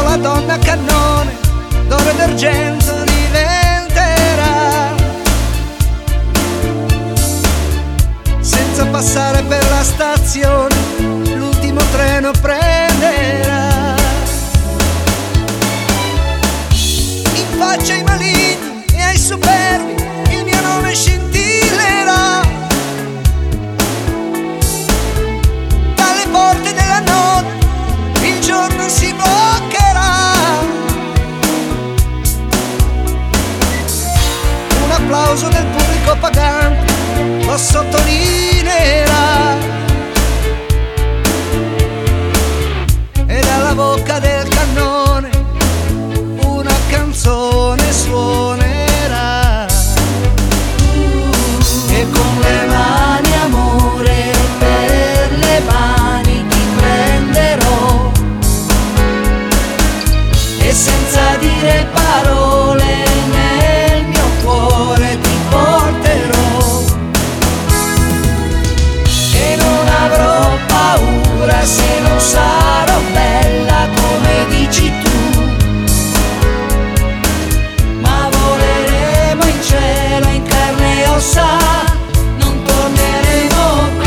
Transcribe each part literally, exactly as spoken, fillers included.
la donna cannone d'oro e d'argento diventerà, senza passare per la stazione l'ultimo treno prenderà. In faccia ai maligni e ai superbi il mio nome scintillerà, dalle porte della notte il giorno si bloccherà. Un applauso del pubblico pagante lo sottolineerà, e dalla bocca del cannone una canzone suonerà. E con le mani amore per le mani ti prenderò, e senza dire parole nel mio cuore ti porterò, e non avrò paura se non sarò bella come dici tu, ma voleremo in cielo in carne e ossa, non torneremo più.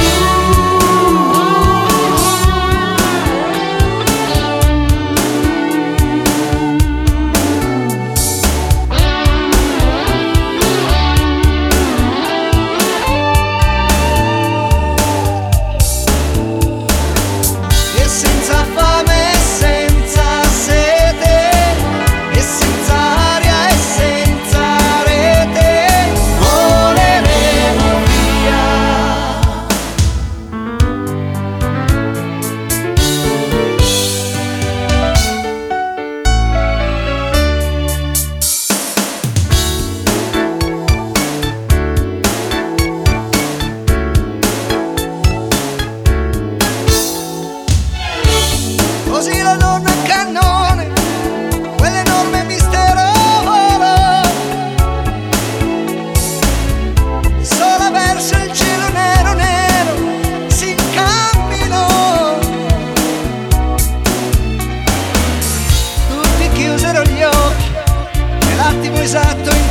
E senza fame e senza sete, e senza aria e senza rete, Voleremo via. così la donna cannone, quell'enorme mistero volò sola verso il cielo nero nero, si incamminò. Tutti chiusero gli occhi, nell'attimo esatto